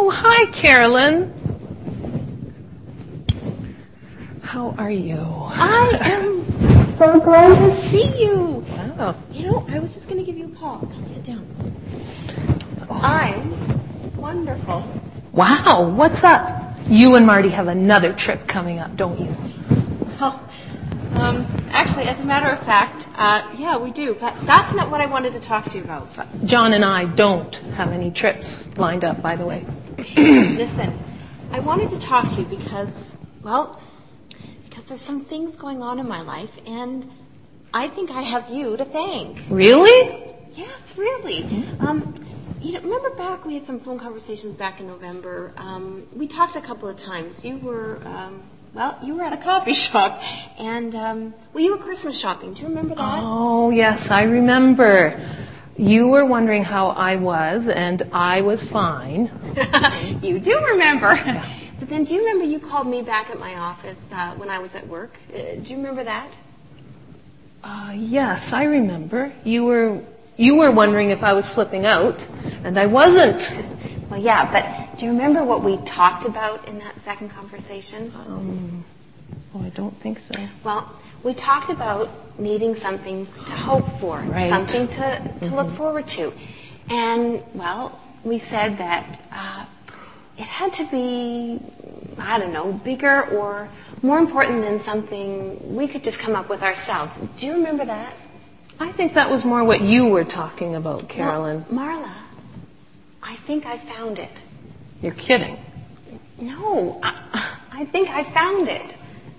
Oh, hi, Carolyn. How are you? I am so glad to see you. Oh. You know, I was just going to give you a call. Come sit down. I'm wonderful. Wow, what's up? You and Marty have another trip coming up, don't you? Well, actually, as a matter of fact, yeah, we do. But that's not what I wanted to talk to you about. John and I don't have any trips lined up, by the way. Listen, I wanted to talk to you because there's some things going on in my life, and I think I have you to thank. Really? Yes, really. Remember back, we had some phone conversations back in November. We talked a couple of times. You were at a coffee shop, and, you were Christmas shopping. Do you remember that? Oh, yes, I remember. You were wondering how I was, and I was fine. You do remember. But then do you remember you called me back at my office when I was at work? Do you remember that? Yes, I remember. You were wondering if I was flipping out, and I wasn't. Well, yeah, but do you remember what we talked about in that second conversation? I don't think so. Well, we talked about needing something to hope for, right. Something to look forward to. And, well, we said that it had to be, I don't know, bigger or more important than something we could just come up with ourselves. Do you remember that? I think that was more what you were talking about, Carolyn. Well, Marla, I think I found it. You're kidding. No, I think I found it.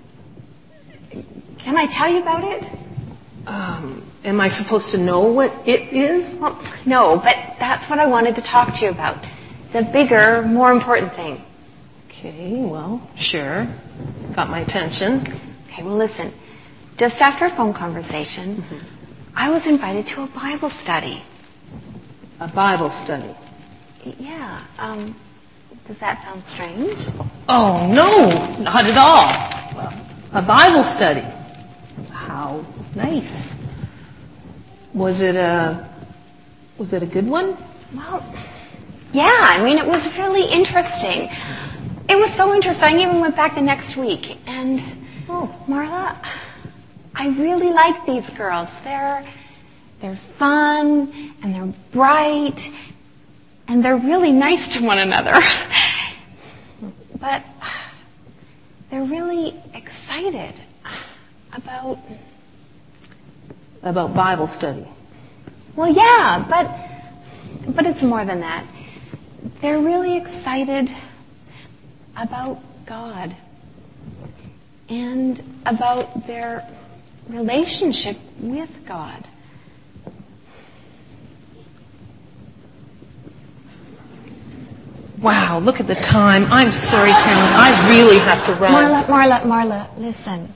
Can I tell you about it? Am I supposed to know what it is? Well, no, but that's what I wanted to talk to you about. The bigger, more important thing. Okay, well, sure. Got my attention. Okay, well, listen. Just after a phone conversation, I was invited to a Bible study. A Bible study? Yeah. Does that sound strange? Oh, no, not at all. Well, a Bible study. How nice. Was it a good one? Well, yeah, I mean, it was really interesting. It was so interesting. I even went back the next week. And, Marla, I really like these girls. They're fun, and they're bright, and they're really nice to one another. But they're really excited about Bible study. Well, yeah, but it's more than that. They're really excited about God and about their relationship with God. Wow, look at the time. I'm sorry, Carolyn. I really have to run. Marla, listen.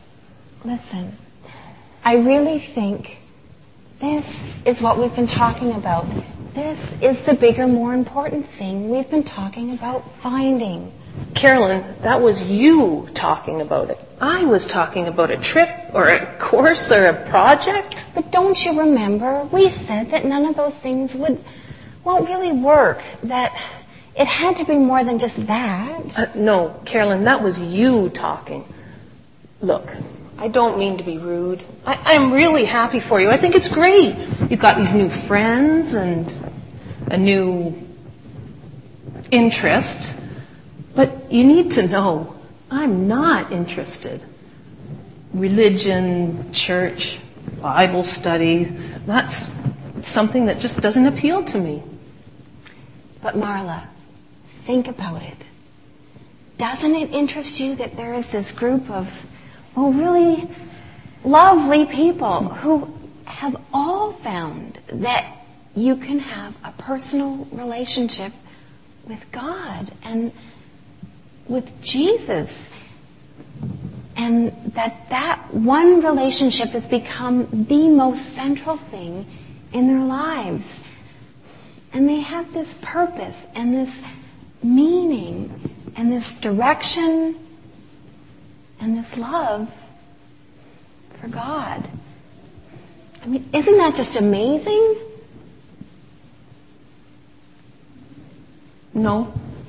I really think this is what we've been talking about. This is the bigger, more important thing we've been talking about finding. Carolyn, that was you talking about it. I was talking about a trip or a course or a project. But don't you remember? We said that none of those things won't really work, that it had to be more than just that. No, Carolyn, that was you talking. Look, I don't mean to be rude. I'm really happy for you. I think it's great. You've got these new friends and a new interest. But you need to know, I'm not interested. Religion, church, Bible study, that's something that just doesn't appeal to me. But Marla, think about it. Doesn't it interest you that there is this group of, really lovely people who have all found that you can have a personal relationship with God and with Jesus, and that one relationship has become the most central thing in their lives, and they have this purpose and this meaning and this direction and this love for God. I mean, isn't that just amazing? No,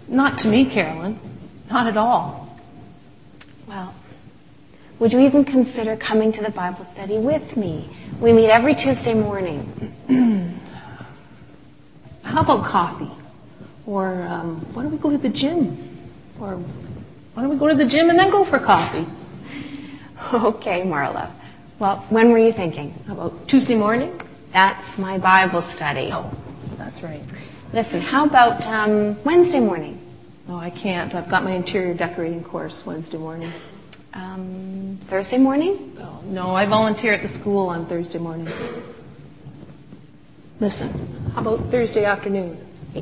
Not to me, Carolyn. Not at all. Well, would you even consider coming to the Bible study with me? We meet every Tuesday morning. How about coffee? Or why don't we go to the gym? Or why don't we go to the gym and then go for coffee? Okay, Marla. Well, when were you thinking? How about Tuesday morning? That's my Bible study. Oh, that's right. Listen, how about Wednesday morning? No, I can't. I've got my interior decorating course Wednesday mornings. Thursday morning? Oh, no, I volunteer at the school on Thursday mornings. Listen, how about Thursday afternoon?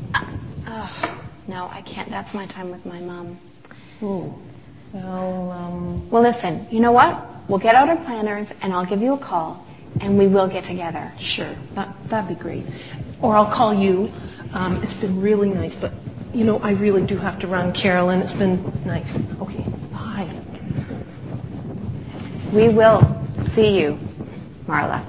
No, I can't. That's my time with my mom. Oh, Well, listen, you know what? We'll get out our planners, and I'll give you a call, and we will get together. Sure, that'd be great. Or I'll call you. It's been really nice, but, I really do have to run, Carolyn. It's been nice. Okay, bye. We will see you, Marla.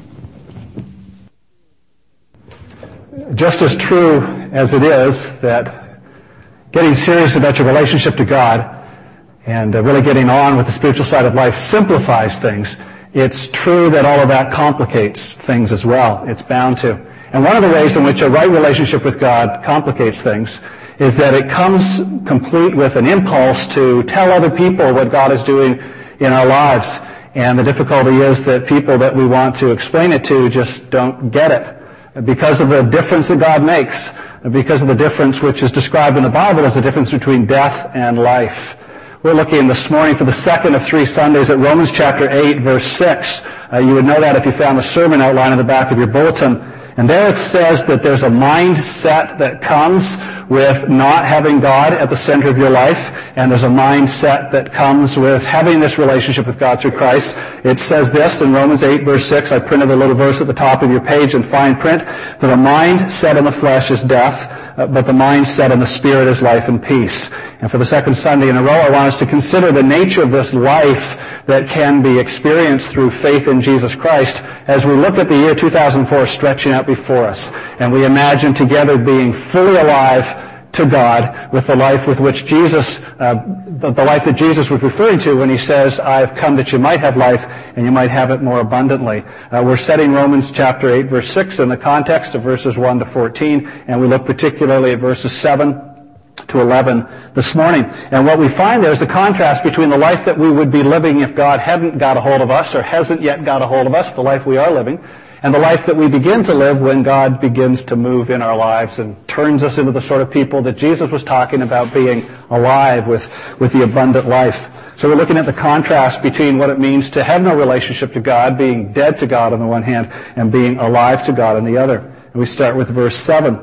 Just as true as it is that getting serious about your relationship to God and really getting on with the spiritual side of life simplifies things, it's true that all of that complicates things as well. It's bound to. And one of the ways in which a right relationship with God complicates things is that it comes complete with an impulse to tell other people what God is doing in our lives. And the difficulty is that people that we want to explain it to just don't get it. Because of the difference that God makes, because of the difference which is described in the Bible as the difference between death and life. We're looking this morning for the second of 3 Sundays at Romans chapter 8, verse 6. You would know that if you found the sermon outline in the back of your bulletin. And there it says that there's a mindset that comes with not having God at the center of your life, and there's a mindset that comes with having this relationship with God through Christ. It says this in Romans 8, verse 6. I printed a little verse at the top of your page in fine print, that a mind set in the flesh is death, but the mind set in the Spirit is life and peace. And for the second Sunday in a row, I want us to consider the nature of this life that can be experienced through faith in Jesus Christ as we look at the year 2004 stretching out before us. And we imagine together being fully alive to God with the life with which Jesus, the life that Jesus was referring to when he says, I've come that you might have life and you might have it more abundantly. We're setting Romans chapter 8, verse 6 in the context of verses 1 to 14, and we look particularly at verses 7 to 11 this morning. And what we find there is the contrast between the life that we would be living if God hadn't got a hold of us or hasn't yet got a hold of us, the life we are living, and the life that we begin to live when God begins to move in our lives and turns us into the sort of people that Jesus was talking about being alive with the abundant life. So we're looking at the contrast between what it means to have no relationship to God, being dead to God on the one hand, and being alive to God on the other. And we start with verse 7.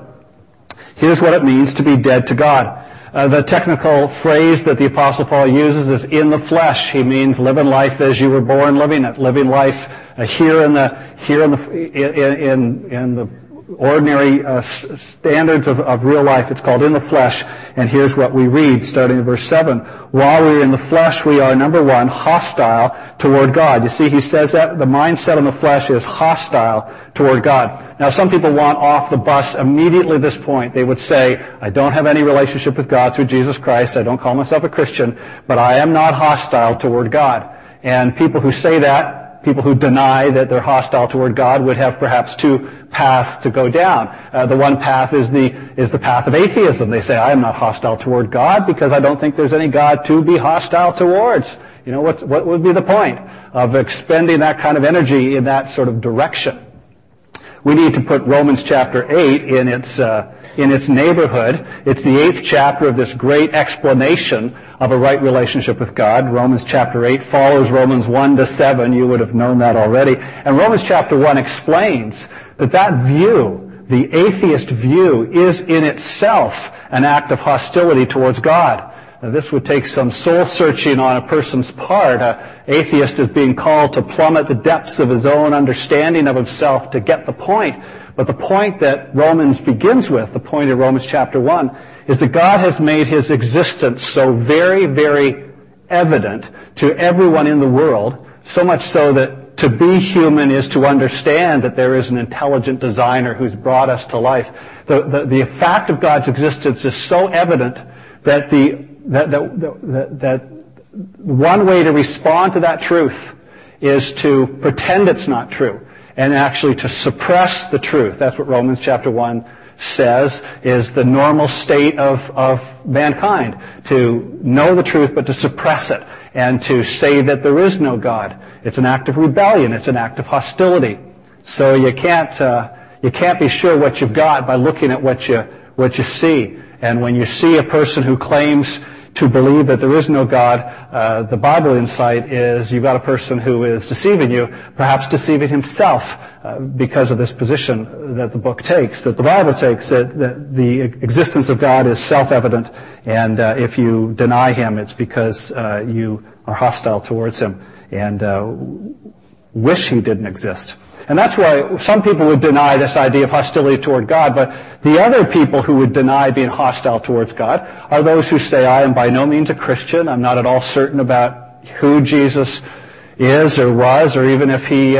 Here's what it means to be dead to God. The technical phrase that the Apostle Paul uses is in the flesh. He means living life as you were born living it, living life here in the ordinary standards of real life. It's called in the flesh. And here's what we read starting in verse 7. While we're in the flesh, we are, number one, hostile toward God. You see, he says that the mindset in the flesh is hostile toward God. Now, some people want off the bus immediately at this point. They would say, I don't have any relationship with God through Jesus Christ. I don't call myself a Christian, but I am not hostile toward God. And people who say that, people who deny that they're hostile toward God, would have perhaps two paths to go down. The one path is the path of atheism. They say, I am not hostile toward God because I don't think there's any God to be hostile towards. You know, what would be the point of expending that kind of energy in that sort of direction? We need to put Romans chapter 8 in its neighborhood. It's the 8th chapter of this great explanation of a right relationship with God. Romans chapter 8 follows Romans 1 to 7. You would have known that already. And Romans chapter 1 explains that view, the atheist view, is in itself an act of hostility towards God. Now, this would take some soul-searching on a person's part. An atheist is being called to plummet the depths of his own understanding of himself to get the point. But the point that Romans begins with, the point of Romans chapter 1, is that God has made his existence so very, very evident to everyone in the world, so much so that To be human is to understand that there is an intelligent designer who's brought us to life. The fact of God's existence is so evident that that one way to respond to that truth is to pretend it's not true and actually to suppress the truth. That's what Romans chapter 1 says is the normal state of mankind, to know the truth but to suppress it and to say that there is no God. It's an act of rebellion. It's an act of hostility. So you can't be sure what you've got by looking at what you see. And when you see a person who claims to believe that there is no God, the Bible insight is you've got a person who is deceiving you, perhaps deceiving himself because of this position that the book takes, that the Bible takes, that the existence of God is self-evident, and if you deny him, it's because you are hostile towards him and wish he didn't exist. And that's why some people would deny this idea of hostility toward God, but the other people who would deny being hostile towards God are those who say, I am by no means a Christian. I'm not at all certain about who Jesus is or was, or even if he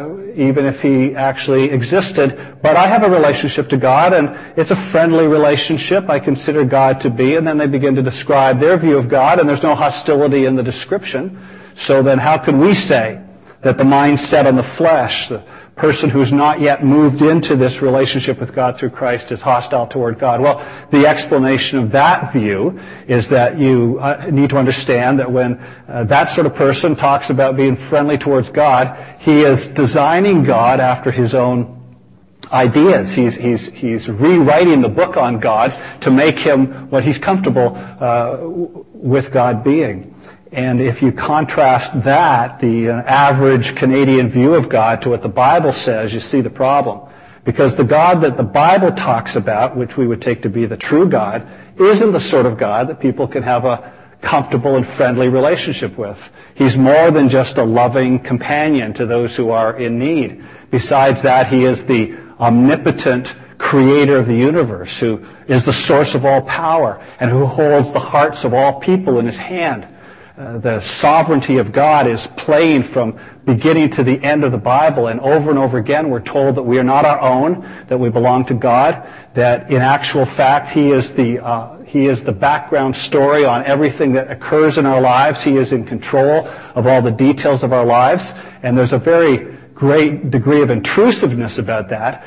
actually existed. But I have a relationship to God, and it's a friendly relationship. I consider God to be, and then they begin to describe their view of God, and there's no hostility in the description. So then how can we say that the mind set on the flesh, the person who's not yet moved into this relationship with God through Christ, is hostile toward God? Well, the explanation of that view is that you need to understand that when that sort of person talks about being friendly towards God, he is designing God after his own ideas. He's rewriting the book on God to make him what he's comfortable with God being. And if you contrast that, the average Canadian view of God, to what the Bible says, you see the problem. Because the God that the Bible talks about, which we would take to be the true God, isn't the sort of God that people can have a comfortable and friendly relationship with. He's more than just a loving companion to those who are in need. Besides that, he is the omnipotent creator of the universe, who is the source of all power, and who holds the hearts of all people in his hand. The sovereignty of God is plain from beginning to the end of the Bible, and over again we're told that we are not our own, that we belong to God, that in actual fact He is the background story on everything that occurs in our lives. He is in control of all the details of our lives, and there's a very great degree of intrusiveness about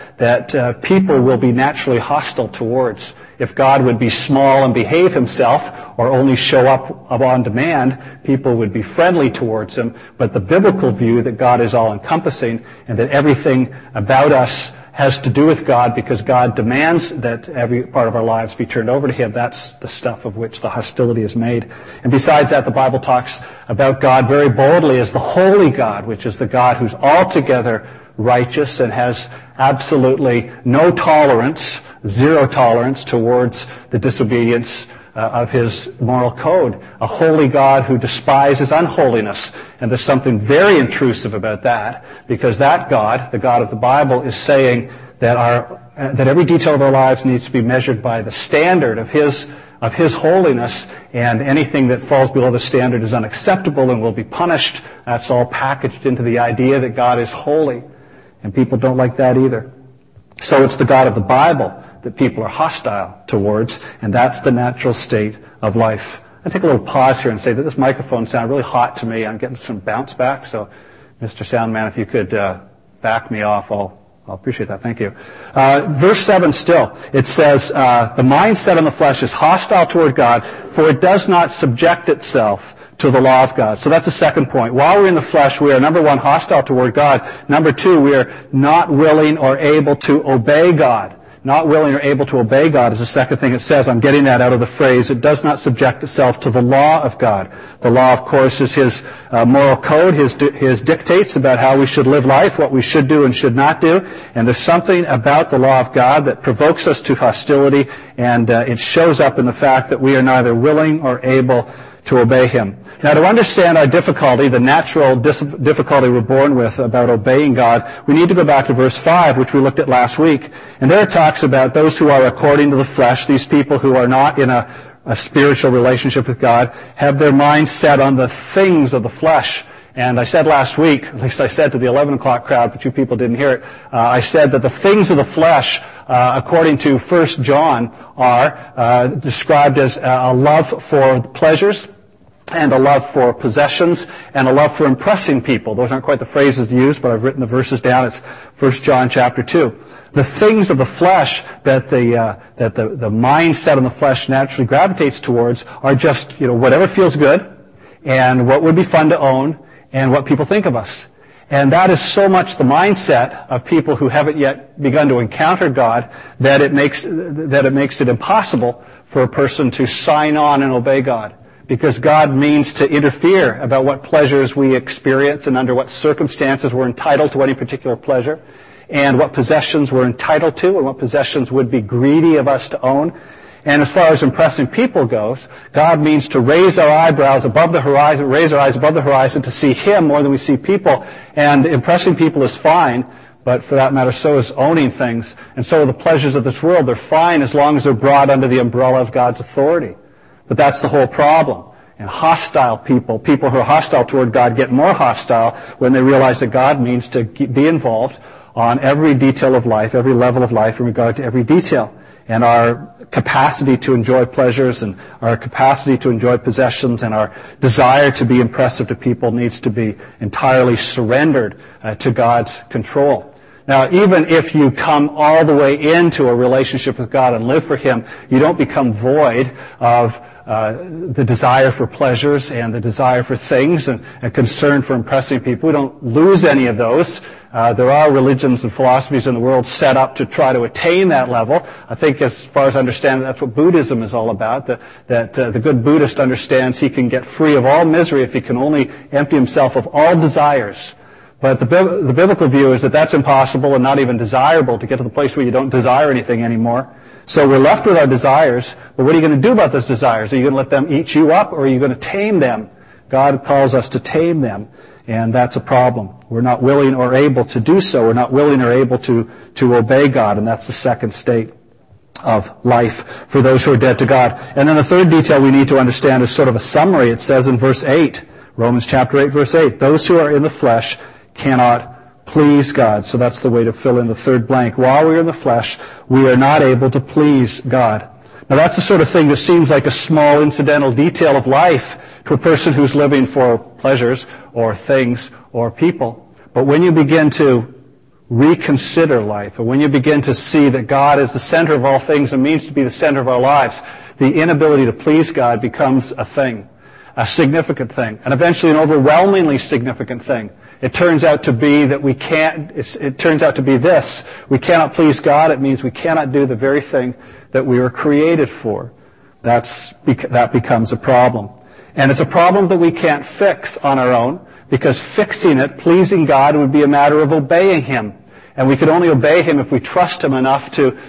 that people will be naturally hostile towards. If God would be small and behave himself, or only show up on demand, people would be friendly towards him. But the biblical view that God is all-encompassing and that everything about us has to do with God because God demands that every part of our lives be turned over to him, that's the stuff of which the hostility is made. And besides that, the Bible talks about God very boldly as the holy God, which is the God who's altogether righteous and has absolutely no tolerance, zero tolerance towards the disobedience of his moral code. A holy God who despises unholiness. And there's something very intrusive about that, because that God, the God of the Bible, is saying that that every detail of our lives needs to be measured by the standard of his holiness, and anything that falls below the standard is unacceptable and will be punished. That's all packaged into the idea that God is holy. And people don't like that either. So it's the God of the Bible that people are hostile towards, and that's the natural state of life. I'll take a little pause here and say that this microphone sounded really hot to me. I'm getting some bounce back, so Mr. Soundman, if you could back me off, I'll appreciate that. Thank you. Verse 7 still, it says, the mind set on the flesh is hostile toward God, for it does not subject itself to the law of God. So that's the second point. While we're in the flesh, we are, number one, hostile toward God. Number two, we are not willing or able to obey God. Not willing or able to obey God is the second thing it says. I'm getting that out of the phrase, it does not subject itself to the law of God. The law, of course, is his moral code, his dictates about how we should live life, what we should do and should not do. And there's something about the law of God that provokes us to hostility, and it shows up in the fact that we are neither willing or able to obey him. Now, to understand our difficulty, the natural difficulty we're born with about obeying God, we need to go back to verse 5, which we looked at last week. And there it talks about those who are according to the flesh, these people who are not in a spiritual relationship with God, have their minds set on the things of the flesh. And I said last week, at least I said to the 11 o'clock crowd, but you people didn't hear it, I said that the things of the flesh, according to 1 John, are described as a love for pleasures, and a love for possessions, and a love for impressing people. Those aren't quite the phrases used, but I've written the verses down. It's 1 John chapter 2. The things of the flesh that the mindset of the flesh naturally gravitates towards are just, whatever feels good, and what would be fun to own, and what people think of us. And that is so much the mindset of people who haven't yet begun to encounter God that it makes it impossible for a person to sign on and obey God. Because God means to interfere about what pleasures we experience and under what circumstances we're entitled to any particular pleasure, and what possessions we're entitled to and what possessions would be greedy of us to own. And as far as impressing people goes, God means to raise our eyebrows above the horizon, raise our eyes above the horizon to see Him more than we see people. And impressing people is fine, but for that matter, so is owning things. And so are the pleasures of this world. They're fine as long as they're brought under the umbrella of God's authority. But that's the whole problem. And hostile people who are hostile toward God, get more hostile when they realize that God means to be involved on every detail of life, every level of life in regard to every detail. And our capacity to enjoy pleasures and our capacity to enjoy possessions and our desire to be impressive to people needs to be entirely surrendered to God's control. Now, even if you come all the way into a relationship with God and live for Him, you don't become void of the desire for pleasures and the desire for things and concern for impressing people. We don't lose any of those. There are religions and philosophies in the world set up to try to attain that level. I think, as far as I understand, that's what Buddhism is all about. That the good Buddhist understands he can get free of all misery if he can only empty himself of all desires. But the biblical view is that that's impossible and not even desirable to get to the place where you don't desire anything anymore. So we're left with our desires, but what are you going to do about those desires? Are you going to let them eat you up, or are you going to tame them? God calls us to tame them, and that's a problem. We're not willing or able to do so. We're not willing or able to obey God, and that's the second state of life for those who are dead to God. And then the third detail we need to understand is sort of a summary. It says in verse 8, Romans chapter 8, verse 8, those who are in the flesh cannot please God. So that's the way to fill in the third blank. While we are in the flesh, we are not able to please God. Now that's the sort of thing that seems like a small incidental detail of life to a person who's living for pleasures or things or people. But when you begin to reconsider life, and when you begin to see that God is the center of all things and means to be the center of our lives, the inability to please God becomes a thing, a significant thing, and eventually an overwhelmingly significant thing. It turns out to be that it turns out to be this. We cannot please God. It means we cannot do the very thing that we were created for. That becomes a problem. And it's a problem that we can't fix on our own, because fixing it, pleasing God, would be a matter of obeying Him. And we could only obey Him if we trust Him enough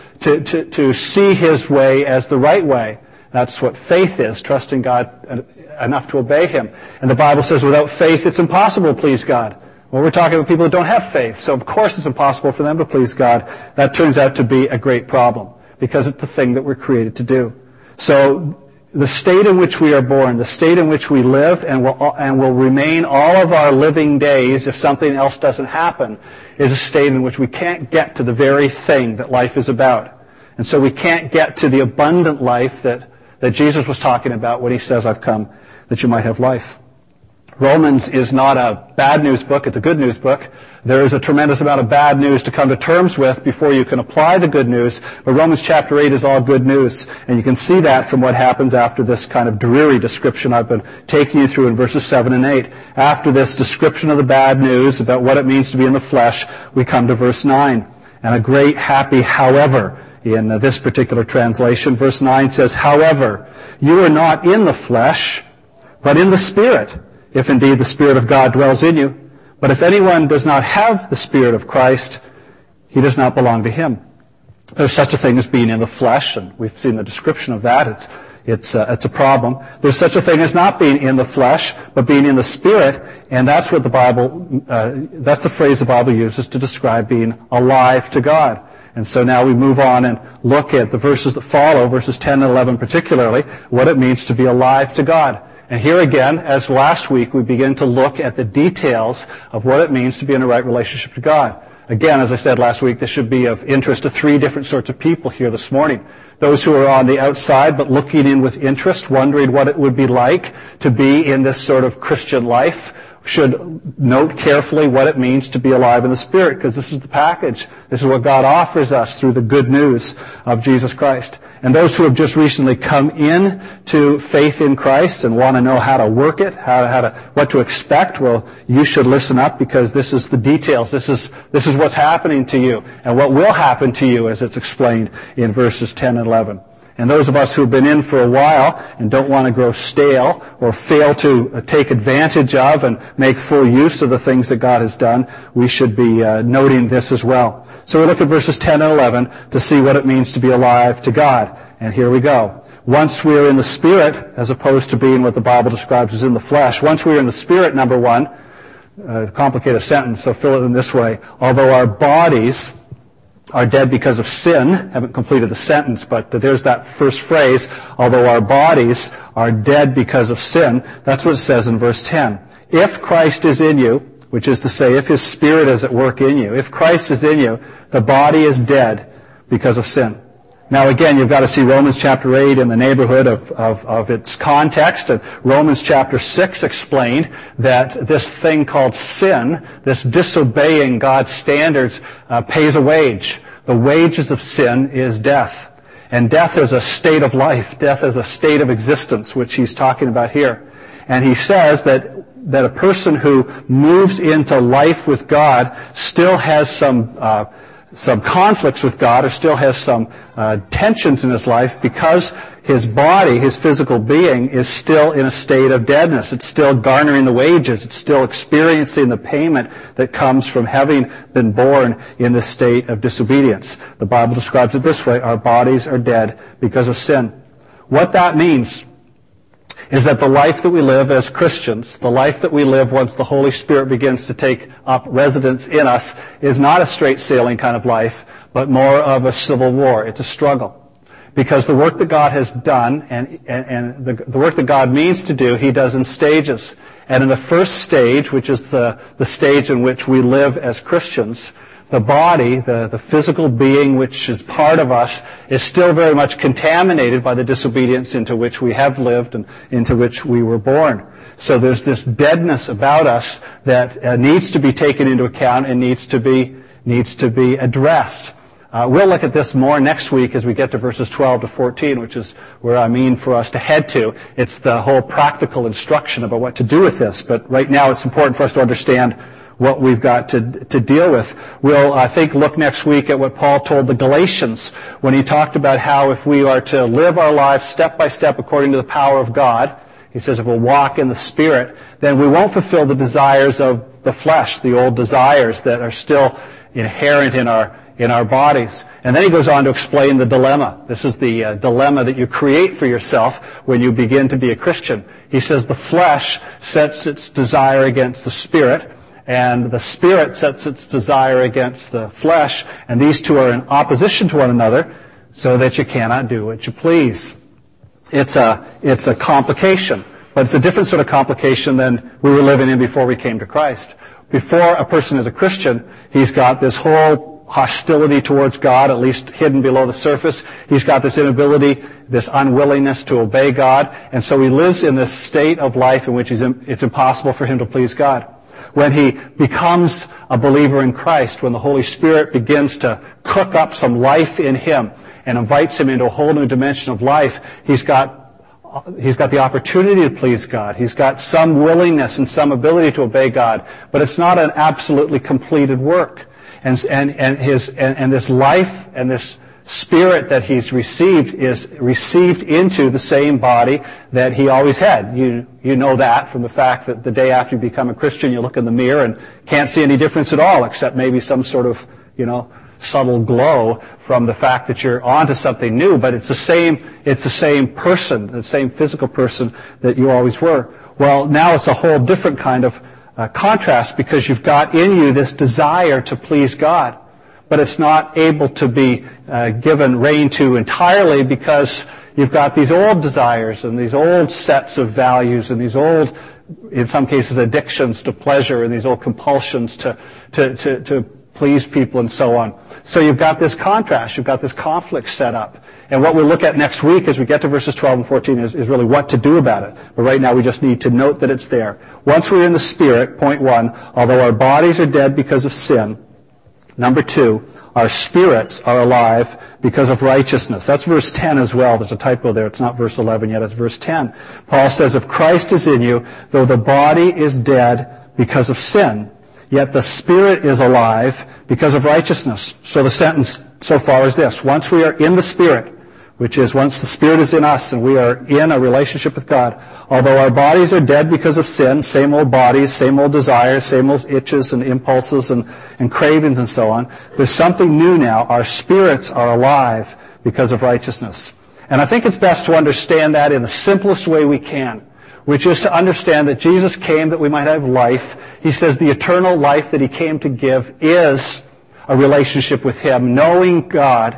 to see His way as the right way. That's what faith is, trusting God enough to obey Him. And the Bible says without faith it's impossible to please God. Well, we're talking about people who don't have faith, so of course it's impossible for them to please God. That turns out to be a great problem, because it's the thing that we're created to do. So the state in which we are born, the state in which we live and will remain all of our living days if something else doesn't happen, is a state in which we can't get to the very thing that life is about. And so we can't get to the abundant life that Jesus was talking about when He says, I've come that you might have life. Romans is not a bad news book, it's a good news book. There is a tremendous amount of bad news to come to terms with before you can apply the good news, but Romans chapter 8 is all good news. And you can see that from what happens after this kind of dreary description I've been taking you through in verses 7 and 8. After this description of the bad news about what it means to be in the flesh, we come to verse 9. And a great happy however in this particular translation. Verse 9 says, however, you are not in the flesh, but in the Spirit, if indeed the Spirit of God dwells in you. But if anyone does not have the Spirit of Christ, he does not belong to Him. There's such a thing as being in the flesh, and we've seen the description of that. It's a problem. There's such a thing as not being in the flesh, but being in the Spirit, and that's what that's the phrase the Bible uses to describe being alive to God. And so now we move on and look at the verses that follow, verses 10 and 11 particularly, what it means to be alive to God. And here again, as last week, we begin to look at the details of what it means to be in a right relationship to God. Again, as I said last week, this should be of interest to three different sorts of people here this morning. Those who are on the outside but looking in with interest, wondering what it would be like to be in this sort of Christian life, should note carefully what it means to be alive in the Spirit, because this is the package. This is what God offers us through the good news of Jesus Christ. And those who have just recently come in to faith in Christ and want to know how to work it, what to expect, well, you should listen up, because this is the details. This is what's happening to you and what will happen to you, as it's explained in verses 10 and 11. And those of us who have been in for a while and don't want to grow stale or fail to take advantage of and make full use of the things that God has done, we should be noting this as well. So we look at verses 10 and 11 to see what it means to be alive to God. And here we go. Once we are in the Spirit, as opposed to being what the Bible describes as in the flesh, once we are in the Spirit, number one, complicate a sentence, so fill it in this way. Although our bodies are dead because of sin. Haven't completed the sentence, but there's that first phrase, although our bodies are dead because of sin. That's what it says in verse 10. If Christ is in you, which is to say, if His Spirit is at work in you, if Christ is in you, the body is dead because of sin. Now again, you've got to see Romans chapter 8 in the neighborhood of its context. And Romans chapter 6 explained that this thing called sin, this disobeying God's standards, pays a wage. The wages of sin is death. And death is a state of life. Death is a state of existence, which he's talking about here. And he says that a person who moves into life with God still has some conflicts with God, or still has some tensions in his life, because his body, his physical being, is still in a state of deadness. It's still garnering the wages. It's still experiencing the payment that comes from having been born in the state of disobedience. The Bible describes it this way: our bodies are dead because of sin. What that means is that the life that we live as Christians, the life that we live once the Holy Spirit begins to take up residence in us, is not a straight sailing kind of life, but more of a civil war. It's a struggle. Because the work that God has done and the work that God means to do, He does in stages. And in the first stage, which is the stage in which we live as Christians, the body, the physical being which is part of us, is still very much contaminated by the disobedience into which we have lived and into which we were born. So there's this deadness about us that needs to be taken into account and needs to be addressed. We'll look at this more next week as we get to verses 12 to 14, which is where I mean for us to head to. It's the whole practical instruction about what to do with this. But right now it's important for us to understand what we've got to deal with. We'll, I think, look next week at what Paul told the Galatians when he talked about how if we are to live our lives step by step according to the power of God, he says if we'll walk in the Spirit, then we won't fulfill the desires of the flesh, the old desires that are still inherent in our bodies. And then he goes on to explain the dilemma. This is the dilemma that you create for yourself when you begin to be a Christian. He says the flesh sets its desire against the Spirit, and the Spirit sets its desire against the flesh, and these two are in opposition to one another, so that you cannot do what you please. It's a complication, but it's a different sort of complication than we were living in before we came to Christ. Before a person is a Christian, he's got this whole hostility towards God, at least hidden below the surface. He's got this inability, this unwillingness to obey God, and so he lives in this state of life in which it's impossible for him to please God. When he becomes a believer in Christ, when the Holy Spirit begins to cook up some life in him and invites him into a whole new dimension of life, he's got the opportunity to please God. He's got some willingness and some ability to obey God, but it's not an absolutely completed work. And this life and this Spirit that he's received is received into the same body that he always had. You know that from the fact that the day after you become a Christian, you look in the mirror and can't see any difference at all, except maybe some sort of, subtle glow from the fact that you're onto something new. But it's the same person, the same physical person that you always were. Well, now it's a whole different kind of contrast, because you've got in you this desire to please God. But it's not able to be given rein to entirely, because you've got these old desires and these old sets of values and these old, in some cases, addictions to pleasure and these old compulsions to please people and so on. So you've got this contrast, you've got this conflict set up. And what we'll look at next week as we get to verses 12 and 14 is really what to do about it. But right now we just need to note that it's there. Once we're in the Spirit, point 1, although our bodies are dead because of sin, number 2, our spirits are alive because of righteousness. That's verse 10 as well. There's a typo there. It's not verse 11 yet. It's verse 10. Paul says, if Christ is in you, though the body is dead because of sin, yet the Spirit is alive because of righteousness. So the sentence so far is this. Once we are in the Spirit, which is once the Spirit is in us and we are in a relationship with God, although our bodies are dead because of sin, same old bodies, same old desires, same old itches and impulses and cravings and so on, there's something new now. Our spirits are alive because of righteousness. And I think it's best to understand that in the simplest way we can, which is to understand that Jesus came that we might have life. He says the eternal life that he came to give is a relationship with him. Knowing God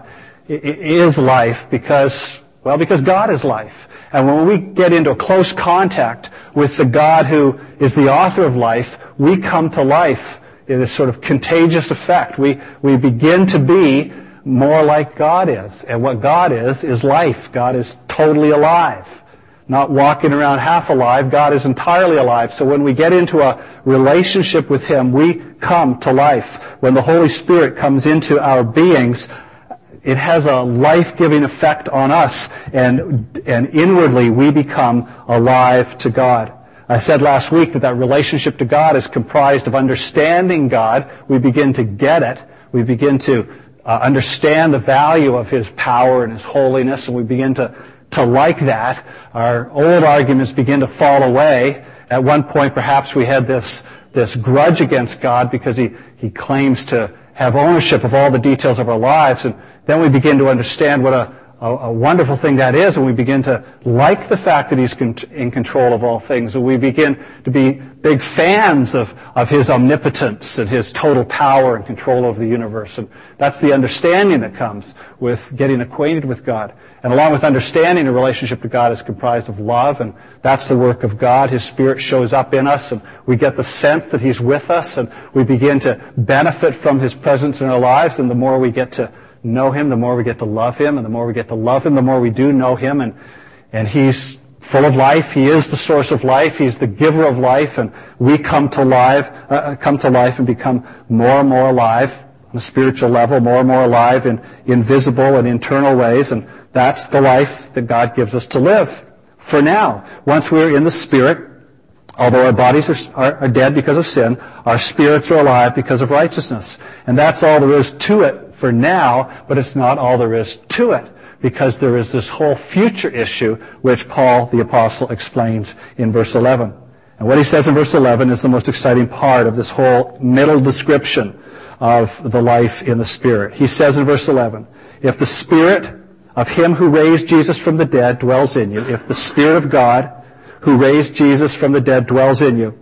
is life because God is life. And when we get into a close contact with the God who is the author of life, we come to life in this sort of contagious effect. We begin to be more like God is. And what God is life. God is totally alive. Not walking around half alive. God is entirely alive. So when we get into a relationship with him, we come to life. When the Holy Spirit comes into our beings, it has a life-giving effect on us, and inwardly we become alive to God. I said last week that relationship to God is comprised of understanding God. We begin to get it. We begin to understand the value of his power and his holiness, and we begin to like that. Our old arguments begin to fall away. At one point, perhaps we had this grudge against God because he claims to have ownership of all the details of our lives, and then we begin to understand what a wonderful thing that is, and we begin to like the fact that he's in control of all things, and we begin to be big fans of his omnipotence and his total power and control over the universe. And that's the understanding that comes with getting acquainted with God. And along with understanding, a relationship to God is comprised of love, and that's the work of God. His Spirit shows up in us, and we get the sense that he's with us, and we begin to benefit from his presence in our lives. And the more we get to know him, the more we get to love him, and the more we get to love him, the more we do know him, and he's full of life. He is the source of life. He's the giver of life, and we come to life and become more and more alive on a spiritual level, more and more alive in invisible and internal ways, and that's the life that God gives us to live for now. Once we're in the Spirit, although our bodies are dead because of sin, our spirits are alive because of righteousness. And that's all there is to it for now, but it's not all there is to it, because there is this whole future issue which Paul the Apostle explains in verse 11. And what he says in verse 11 is the most exciting part of this whole middle description of the life in the Spirit. He says in verse 11, if the Spirit of him who raised Jesus from the dead dwells in you, if the Spirit of God who raised Jesus from the dead dwells in you,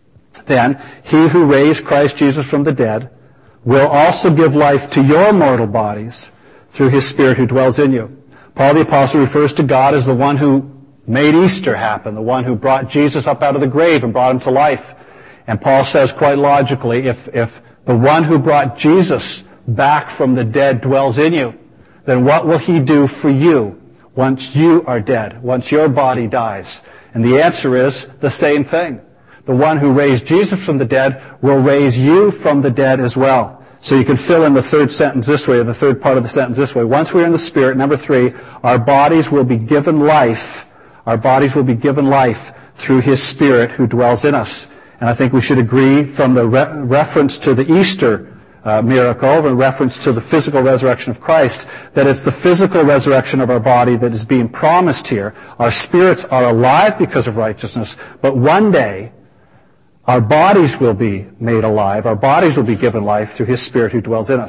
then he who raised Christ Jesus from the dead will also give life to your mortal bodies through his Spirit who dwells in you. Paul the Apostle refers to God as the one who made Easter happen, the one who brought Jesus up out of the grave and brought him to life. And Paul says quite logically, if the one who brought Jesus back from the dead dwells in you, then what will he do for you once you are dead, once your body dies? And the answer is the same thing. The one who raised Jesus from the dead will raise you from the dead as well. So you can fill in the third sentence this way, or the third part of the sentence this way. Once we're in the Spirit, number 3, our bodies will be given life. Our bodies will be given life through his Spirit who dwells in us. And I think we should agree from the reference to the Easter miracle, in reference to the physical resurrection of Christ, that it's the physical resurrection of our body that is being promised here. Our spirits are alive because of righteousness, but one day our bodies will be made alive. Our bodies will be given life through his Spirit who dwells in us.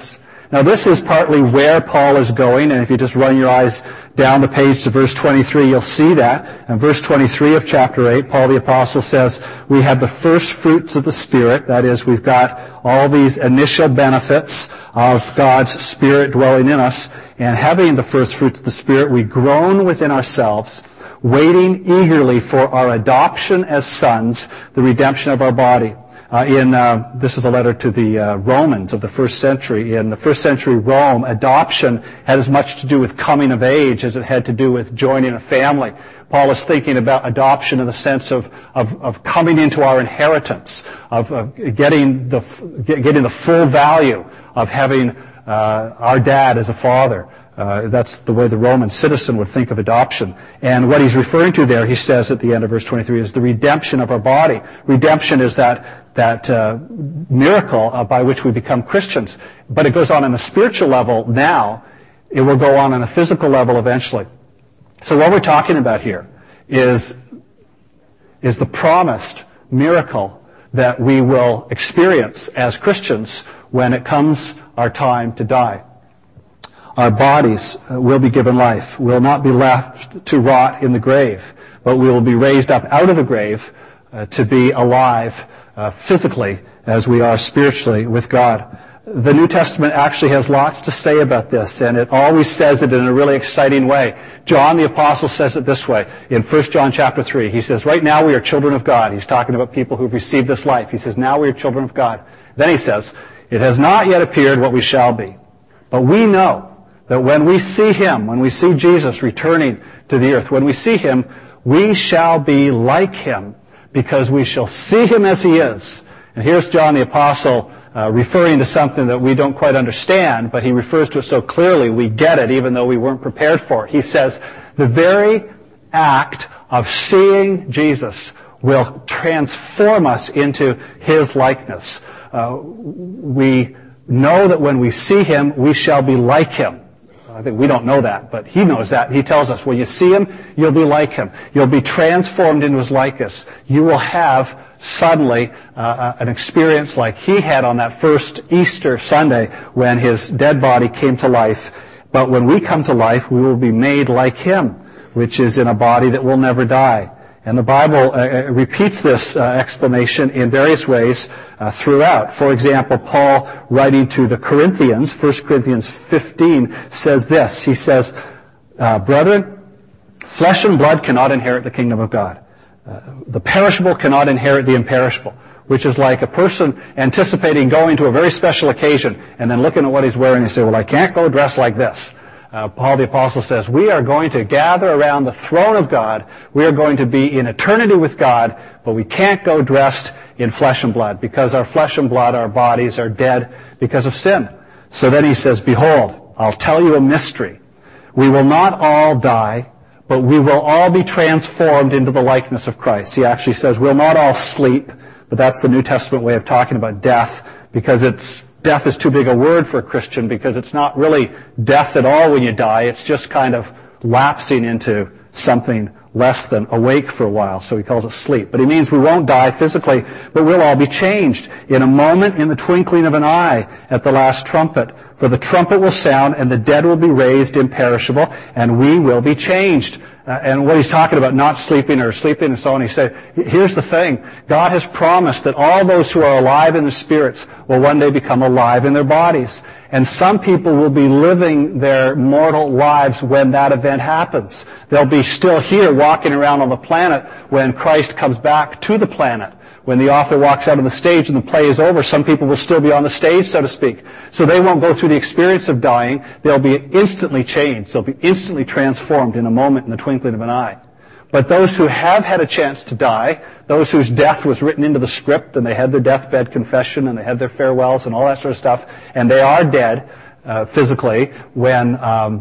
Now, this is partly where Paul is going, and if you just run your eyes down the page to verse 23, you'll see that. In verse 23 of chapter 8, Paul the Apostle says, we have the first fruits of the Spirit. That is, we've got all these initial benefits of God's Spirit dwelling in us. And having the first fruits of the Spirit, we groan within ourselves, waiting eagerly for our adoption as sons, the redemption of our body. This is a letter to the Romans of the first century. In the first century Rome, adoption had as much to do with coming of age as it had to do with joining a family. Paul is thinking about adoption in the sense of coming into our inheritance, of getting the full value of having our dad as a father. That's the way the Roman citizen would think of adoption. And what he's referring to there, he says at the end of verse 23, is the redemption of our body. Redemption is that miracle by which we become Christians. But it goes on a spiritual level now. It will go on a physical level eventually. So what we're talking about here is the promised miracle that we will experience as Christians when it comes our time to die. Our bodies will be given life, will not be left to rot in the grave, but we will be raised up out of the grave to be alive physically as we are spiritually with God. The New Testament actually has lots to say about this, and it always says it in a really exciting way. John the Apostle says it this way in 1 John chapter 3. He says, right now we are children of God. He's talking about people who've received this life. He says, now we are children of God. Then he says, it has not yet appeared what we shall be. But we know that when we see Him, when we see Jesus returning to the earth, when we see Him, we shall be like Him, because we shall see Him as He is. And here's John the Apostle referring to something that we don't quite understand, but he refers to it so clearly we get it even though we weren't prepared for it. He says, the very act of seeing Jesus will transform us into His likeness. We know that when we see Him, we shall be like Him. I think we don't know that, but He knows that. He tells us, when you see Him, you'll be like Him. You'll be transformed into His likeness. You will have suddenly an experience like He had on that first Easter Sunday when His dead body came to life. But when we come to life, we will be made like Him, which is in a body that will never die. And the Bible repeats this explanation in various ways throughout. For example, Paul, writing to the Corinthians, 1 Corinthians 15, says this. He says, brethren, flesh and blood cannot inherit the kingdom of God. The perishable cannot inherit the imperishable, which is like a person anticipating going to a very special occasion and then looking at what he's wearing and say, well, I can't go dressed like this. Paul the Apostle says, we are going to gather around the throne of God. We are going to be in eternity with God, but we can't go dressed in flesh and blood because our flesh and blood, our bodies are dead because of sin. So then he says, behold, I'll tell you a mystery. We will not all die, but we will all be transformed into the likeness of Christ. He actually says we'll not all sleep, but that's the New Testament way of talking about death, because death is too big a word for a Christian, because it's not really death at all when you die. It's just kind of lapsing into something less than awake for a while, so he calls it sleep. But he means we won't die physically, but we'll all be changed in a moment, in the twinkling of an eye, at the last trumpet. For the trumpet will sound, and the dead will be raised imperishable, and we will be changed. And what he's talking about, not sleeping or sleeping and so on, he said, here's the thing. God has promised that all those who are alive in the spirits will one day become alive in their bodies. And some people will be living their mortal lives when that event happens. They'll be still here walking around on the planet when Christ comes back to the planet. When the author walks out on the stage and the play is over, some people will still be on the stage, so to speak. So they won't go through the experience of dying. They'll be instantly changed. They'll be instantly transformed in a moment, in the twinkling of an eye. But those who have had a chance to die, those whose death was written into the script, and they had their deathbed confession, and they had their farewells and all that sort of stuff, and they are dead physically when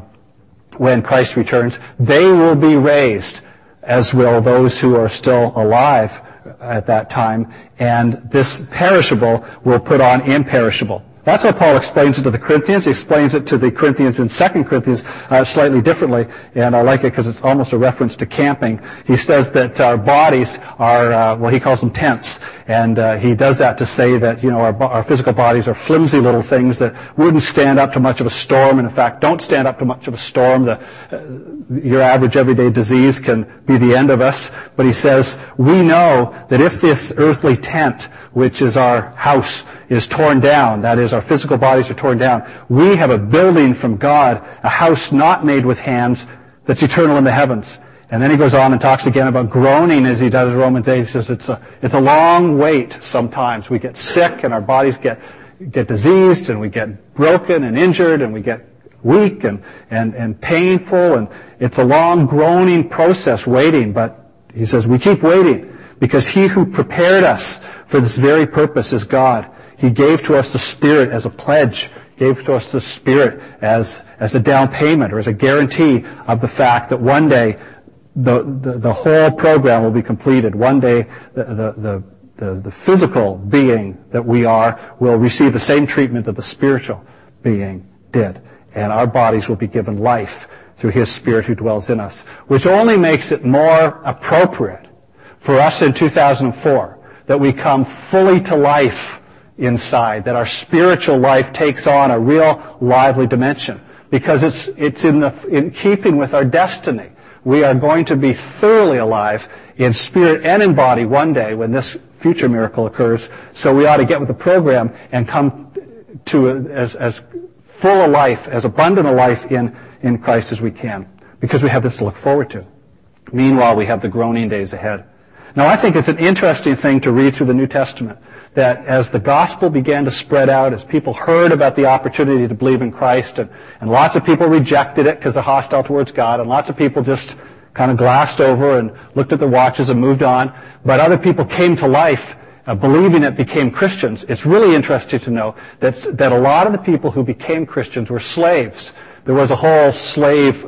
Christ returns, they will be raised, as will those who are still alive at that time, and this perishable will put on imperishable. That's how Paul explains it to the Corinthians. He explains it to the Corinthians in 2 Corinthians slightly differently, and I like it because it's almost a reference to camping. He says that our bodies are, he calls them tents, And he does that to say that, our physical bodies are flimsy little things that wouldn't stand up to much of a storm, and in fact don't stand up to much of a storm. Your average everyday disease can be the end of us. But he says, we know that if this earthly tent, which is our house, is torn down, that is, our physical bodies are torn down, we have a building from God, a house not made with hands, that's eternal in the heavens. And then he goes on and talks again about groaning as he does in Romans 8. He says it's a long wait sometimes. We get sick and our bodies get diseased and we get broken and injured and we get weak and painful, and it's a long groaning process waiting. But he says we keep waiting because he who prepared us for this very purpose is God. He gave to us the Spirit as a pledge, gave to us the Spirit as a down payment or as a guarantee of the fact that one day the whole program will be completed. One day the physical being that we are will receive the same treatment that the spiritual being did. And our bodies will be given life through His Spirit who dwells in us, which only makes it more appropriate for us in 2004 that we come fully to life inside, that our spiritual life takes on a real lively dimension, because it's in keeping with our destiny. We are going to be thoroughly alive in spirit and in body one day when this future miracle occurs. So we ought to get with the program and come to as full a life, as abundant a life in Christ as we can, because we have this to look forward to. Meanwhile, we have the groaning days ahead. Now, I think it's an interesting thing to read through the New Testament, that as the gospel began to spread out, as people heard about the opportunity to believe in Christ, and lots of people rejected it because they're hostile towards God, and lots of people just kind of glassed over and looked at their watches and moved on, but other people came to life, believing it, became Christians. It's really interesting to know that a lot of the people who became Christians were slaves. There was a whole slave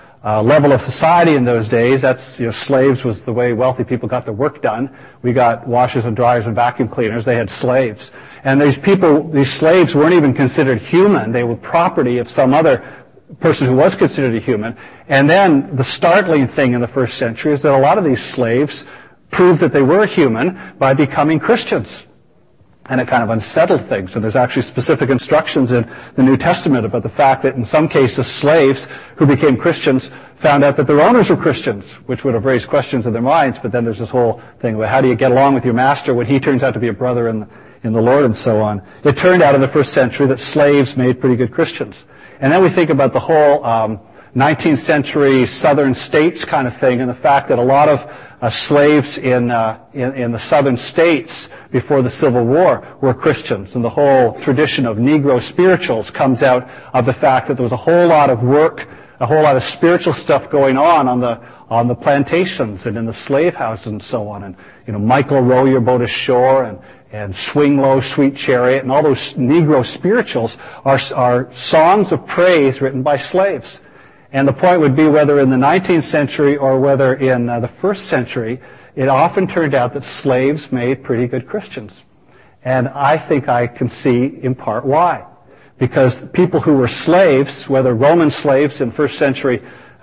level of society in those days. That's, slaves was the way wealthy people got their work done. We got washers and dryers and vacuum cleaners. They had slaves. And these slaves weren't even considered human. They were property of some other person who was considered a human. And then the startling thing in the first century is that a lot of these slaves proved that they were human by becoming Christians. And it kind of unsettled things. And there's actually specific instructions in the New Testament about the fact that in some cases slaves who became Christians found out that their owners were Christians, which would have raised questions in their minds. But then there's this whole thing about how do you get along with your master when he turns out to be a brother in the Lord and so on. It turned out in the first century that slaves made pretty good Christians. And then we think about the whole 19th century southern states kind of thing, and the fact that a lot of slaves in the southern states before the Civil War were Christians, and the whole tradition of Negro spirituals comes out of the fact that there was a whole lot of work, a whole lot of spiritual stuff going on the plantations and in the slave houses and so on. And Michael, row your boat ashore, and Swing Low, Sweet Chariot, and all those Negro spirituals are songs of praise written by slaves. And the point would be whether in the 19th century or whether in the first century, it often turned out that slaves made pretty good Christians. And I think I can see in part why. Because people who were slaves, whether Roman slaves in first century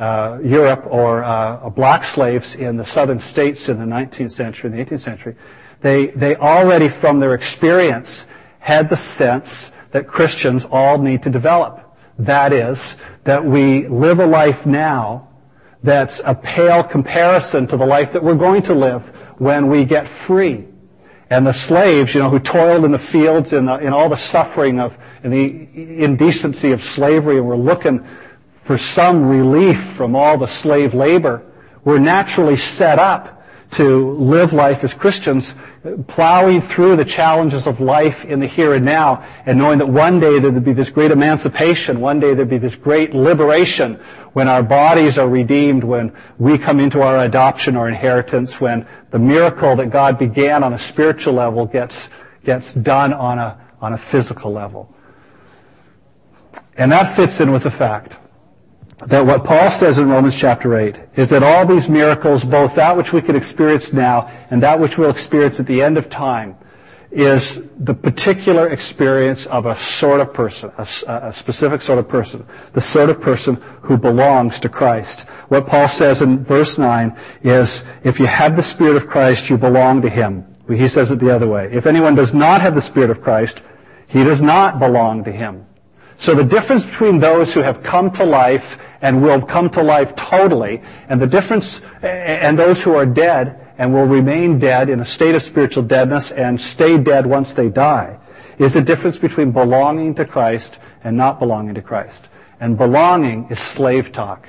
Europe or black slaves in the southern states in the 19th century and the 18th century, they already from their experience had the sense that Christians all need to develop. That is, that we live a life now that's a pale comparison to the life that we're going to live when we get free. And the slaves, who toiled in the fields in all the suffering and the indecency of slavery, and were looking for some relief from all the slave labor, were naturally set up to live life as Christians, plowing through the challenges of life in the here and now, and knowing that one day there would be this great emancipation, one day there would be this great liberation when our bodies are redeemed, when we come into our adoption or inheritance, when the miracle that God began on a spiritual level gets done on a physical level. And that fits in with the fact that what Paul says in Romans chapter 8 is that all these miracles, both that which we can experience now and that which we'll experience at the end of time, is the particular experience of a sort of person, a specific sort of person, the sort of person who belongs to Christ. What Paul says in verse 9 is, if you have the Spirit of Christ, you belong to Him. He says it the other way. If anyone does not have the Spirit of Christ, he does not belong to him. So the difference between those who have come to life and will come to life totally, and the difference, and those who are dead and will remain dead in a state of spiritual deadness and stay dead once they die, is the difference between belonging to Christ and not belonging to Christ. And belonging is slave talk.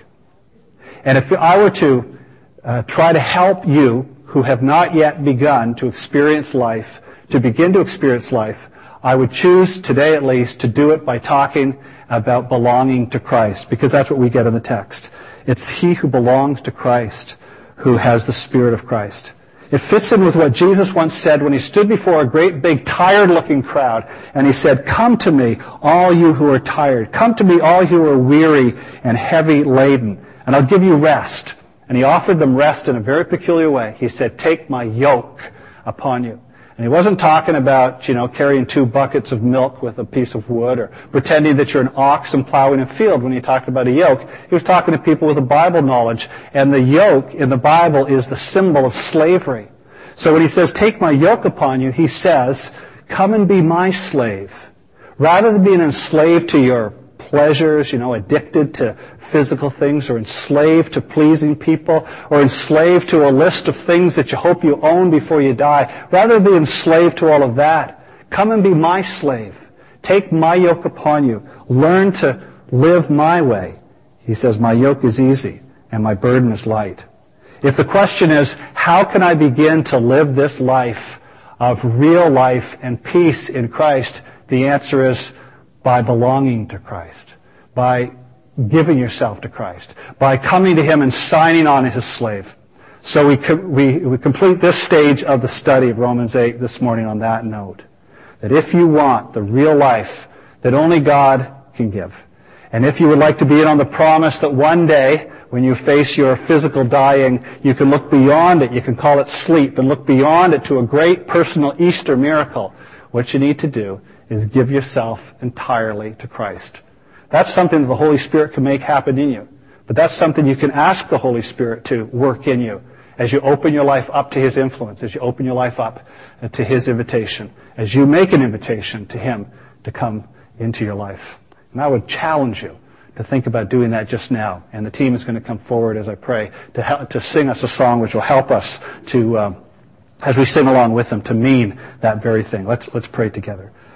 And if I were to try to help you who have not yet begun to experience life, to begin to experience life, I would choose today at least to do it by talking about belonging to Christ, because that's what we get in the text. It's he who belongs to Christ who has the Spirit of Christ. It fits in with what Jesus once said when he stood before a great big tired-looking crowd, and he said, "Come to me, all you who are tired. Come to me, all you who are weary and heavy laden, and I'll give you rest." And he offered them rest in a very peculiar way. He said, "Take my yoke upon you." And he wasn't talking about, carrying 2 buckets of milk with a piece of wood or pretending that you're an ox and plowing a field when he talked about a yoke. He was talking to people with a Bible knowledge. And the yoke in the Bible is the symbol of slavery. So when he says, "Take my yoke upon you," he says, "Come and be my slave." Rather than being enslaved to your pleasures, addicted to physical things, or enslaved to pleasing people, or enslaved to a list of things that you hope you own before you die, rather than be enslaved to all of that, come and be my slave. Take my yoke upon you. Learn to live my way. He says, "My yoke is easy and my burden is light." If the question is, how can I begin to live this life of real life and peace in Christ, the answer is by belonging to Christ, by giving yourself to Christ, by coming to him and signing on as his slave. So we complete this stage of the study of Romans 8 this morning on that note, that if you want the real life that only God can give, and if you would like to be in on the promise that one day, when you face your physical dying, you can look beyond it, you can call it sleep, and look beyond it to a great personal Easter miracle, what you need to do is give yourself entirely to Christ. That's something that the Holy Spirit can make happen in you. But that's something you can ask the Holy Spirit to work in you as you open your life up to his influence, as you open your life up to his invitation, as you make an invitation to him to come into your life. And I would challenge you to think about doing that just now. And the team is going to come forward as I pray to sing us a song which will help us to, as we sing along with them, to mean that very thing. Let's pray together.